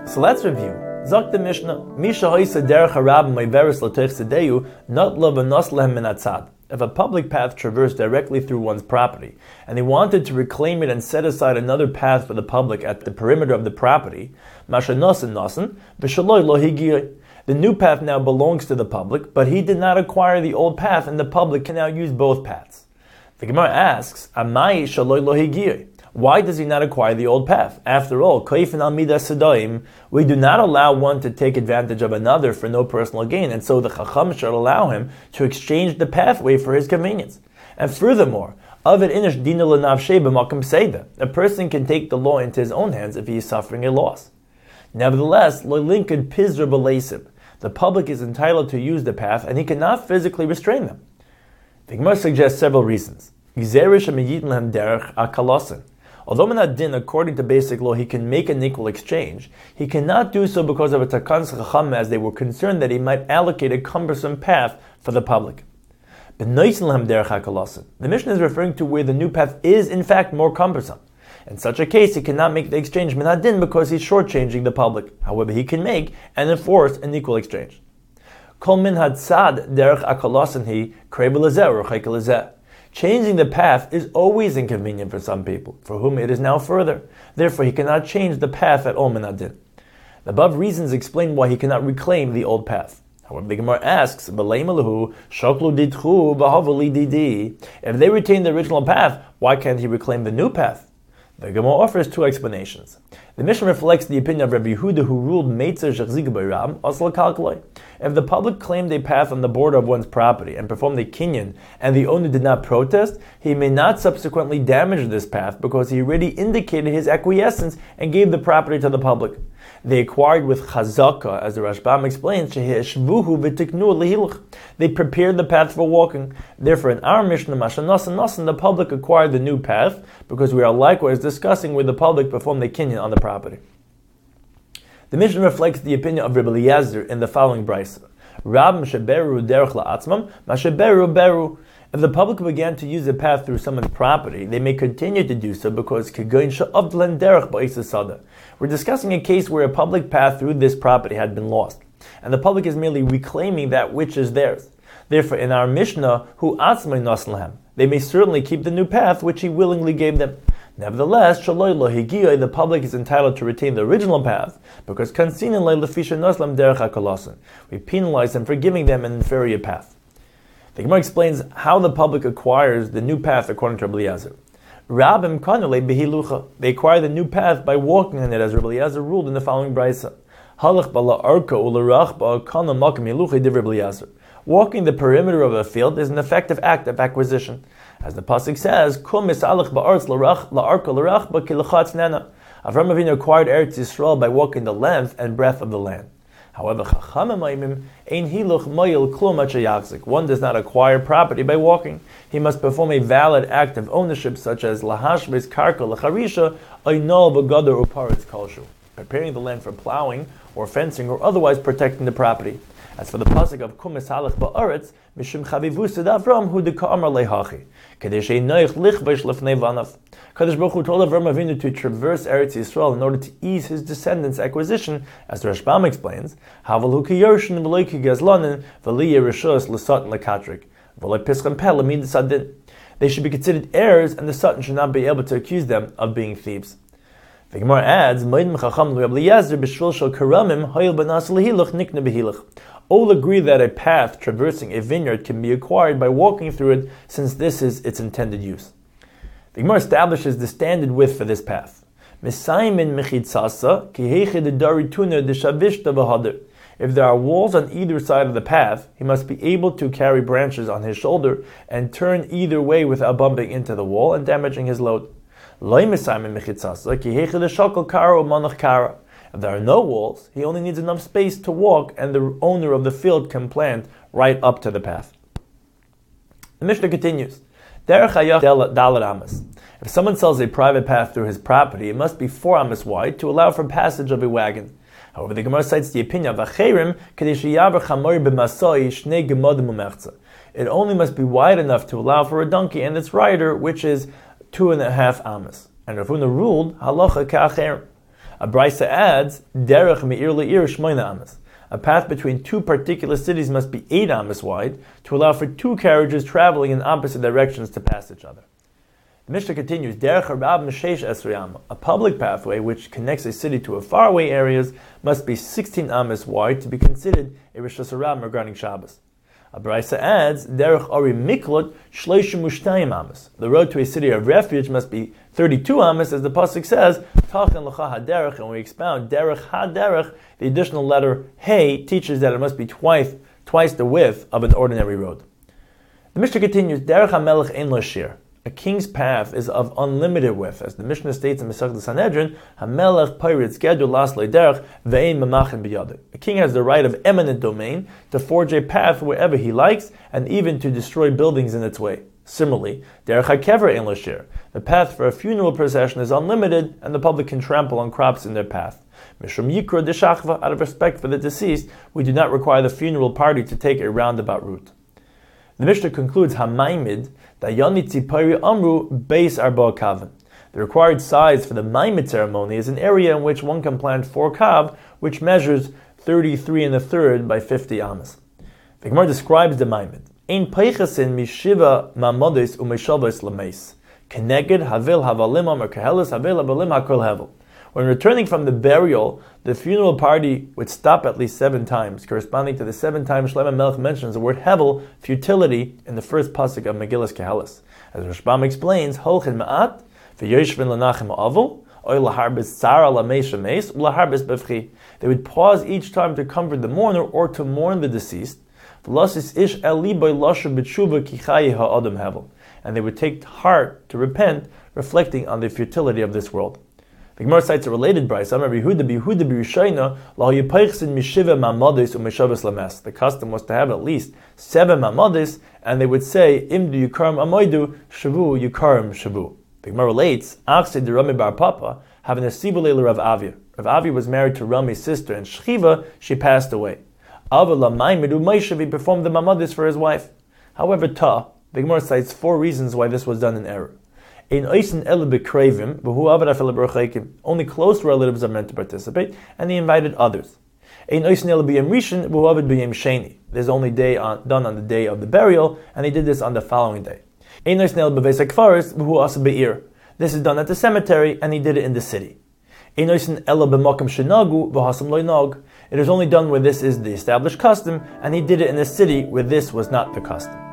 So let's review. Zok the Mishnah, Misha hoisa derech harabim meiveres l'teich sedeyu, not lo v'nos lehem min atzad. If a public path traversed directly through one's property, and they wanted to reclaim it and set aside another path for the public at the perimeter of the property, masha nosen nosen, v'shaloi lo higiyah. The new path now belongs to the public, but he did not acquire the old path, and the public can now use both paths. The Gemara asks, Amai shaloi lo higiyah. Why does he not acquire the old path? After all, koifin al midas sedaim, we do not allow one to take advantage of another for no personal gain, and so the Chacham should allow him to exchange the pathway for his convenience. And furthermore, avid inish dina l'navshei b'makom seida. A person can take the law into his own hands if he is suffering a loss. Nevertheless, lo linked pizra b'leisib. The public is entitled to use the path, and he cannot physically restrain them. The Gemara suggests several reasons. Although Menadin, according to basic law, he can make an equal exchange, he cannot do so because of a Takan Chacham, as they were concerned that he might allocate a cumbersome path for the public. The Mishnah is referring to where the new path is in fact more cumbersome. In such a case, he cannot make the exchange Menadin because he's shortchanging the public. However, he can make and enforce an equal exchange. Kol min hatzad derech akalasan hi krebelazeh or chaykelazeh. Changing the path is always inconvenient for some people, for whom it is now further. Therefore, he cannot change the path at all Menadin. The above reasons explain why he cannot reclaim the old path. However, the Gemara asks, if they retain the original path, why can't he reclaim the new path? The Gemara offers two explanations. The Mishnah reflects the opinion of Rabbi Yehuda, who ruled Meitzer shechzig b'ram asla kalkaloi. If the public claimed a path on the border of one's property and performed a kinyan, and the owner did not protest, he may not subsequently damage this path because he already indicated his acquiescence and gave the property to the public. They acquired with chazaka, as the Rashbam explains, they prepared the path for walking. Therefore, in our Mishnah, the public acquired the new path because we are likewise discussing where the public performed the kinyan on the property. The Mishnah reflects the opinion of Rabbi Eliezer in the following brisa: Rab sheberu derech la'atzmam, masheberu beru. If the public began to use the path through someone's property, they may continue to do so because we're discussing a case where a public path through this property had been lost, and the public is merely reclaiming that which is theirs. Therefore, in our Mishnah, hu atzmai naslahem, they may certainly keep the new path which he willingly gave them. Nevertheless, the public is entitled to retain the original path because we penalize them for giving them an inferior path. The Gemara explains how the public acquires the new path according to Rabbi Eliezer. They acquire the new path by walking on it, as Rabbi Eliezer ruled in the following brisa. Walking the perimeter of a field is an effective act of acquisition. As the pasuk says, Avram Avinu acquired Eretz Yisrael by walking the length and breadth of the land. However, one does not acquire property by walking. He must perform a valid act of ownership, such as lahashbes karka lacharisha oinol v'gador uparetz kolshu, preparing the land for plowing or fencing or otherwise protecting the property. As for the pasuk of kumis halach ba'aretz, mishum chavivusad Avram hu deka'amar lehachi, kadesh einoich lichvesh lefnei vanav. Kadosh Baruch Hu told Avram Avinu to traverse Eretz Yisrael in order to ease his descendants' acquisition, as the Rashbam explains. Haval hu kiyorshin v'loy kigazlanin v'li yerishos l'satan l'katrik v'loy pischem peh l'mid sadin. They should be considered heirs, and the Satan should not be able to accuse them of being thieves. The Gemara adds, all agree that a path traversing a vineyard can be acquired by walking through it, since this is its intended use. The Gemara establishes the standard width for this path. If there are walls on either side of the path, he must be able to carry branches on his shoulder and turn either way without bumping into the wall and damaging his load. If there are no walls, he only needs enough space to walk, and the owner of the field can plant right up to the path. The Mishnah continues. If someone sells a private path through his property, it must be 4 amos wide to allow for passage of a wagon. However, the Gemara cites the opinion of Acherim, it only must be wide enough to allow for a donkey and its rider, which is 2.5 amos. And Rav Huna ruled, halacha ka'acherim. A Brisa adds, Derech me'ir le'ir shmoina amas. A path between two particular cities must be 8 amas wide to allow for 2 carriages traveling in opposite directions to pass each other. The Mishnah continues, Derech harab m'sheish esrei amma. A public pathway which connects a city to a faraway areas must be 16 amas wide to be considered a rishus harabim regarding Shabbos. A Brisa adds, Derech ori miklot shleishim ushtayim amas. The road to a city of refuge must be 32 amas, as the pasuk says, Tachan l'cha haderech, and we expound Derech haderech. The additional letter hey teaches that it must be twice the width of an ordinary road. The Mishnah continues, Derech hamelech ein lo shir. A king's path is of unlimited width, as the Mishnah states in Masechet Sanhedrin, Hamelech peiritz gedul las leiderech ve'ein memachin biyadeh. A king has the right of eminent domain to forge a path wherever he likes, and even to destroy buildings in its way. Similarly, derech hakever ein lo shir. The path for a funeral procession is unlimited, and the public can trample on crops in their path. Mishum yikra deshachva, out of respect for the deceased, we do not require the funeral party to take a roundabout route. The Mishnah concludes, Hamaimid, Dayani Tzipari Amru, Beis Arba Kavan. The required size for the Maimid ceremony is an area in which one can plant 4 kav, which measures 33 1/3 by 50 amas. The Gemara describes the Maimid. Ein peichasin mishiva mamodes umeshavos lameis. Keneged havil havalim amar kahelis havil havalim hakol hevel. When returning from the burial, the funeral party would stop at least 7 times, corresponding to the 7 times Shlomo Melech mentions the word hevel, futility, in the first pasuk of Megillas Kehelis. As Rashbam explains, Holchin ma'at, v'yoshvin l'nachem avol, oy laharbis tzara lameis shemeis, ulaharbis bevchi. They would pause each time to comfort the mourner or to mourn the deceased. V'lasis ish el liboy lashav b'tshuva ki chayi ha'adam hevel. And they would take heart to repent, reflecting on the futility of this world. The Gemara cites a related brayso. The custom was to have at least 7 mamadis, and they would say, Imdu yukarim amoidu, shavu yukarim shavu. The Gemara relates, Achse de Rami bar Papa, having a sibulei Rav Avia. Rav Avia was married to Rami's sister, and Shchiva, she passed away. Ava lamaimidu Meishav, he performed the mamadis for his wife. However, the Gemara cites 4 reasons why this was done in error. Only close relatives are meant to participate, and he invited others. There's only done on the day of the burial, and he did this on the following day. This is done at the cemetery, and he did it in the city. It is only done where this is the established custom, and he did it in the city where this was not the custom.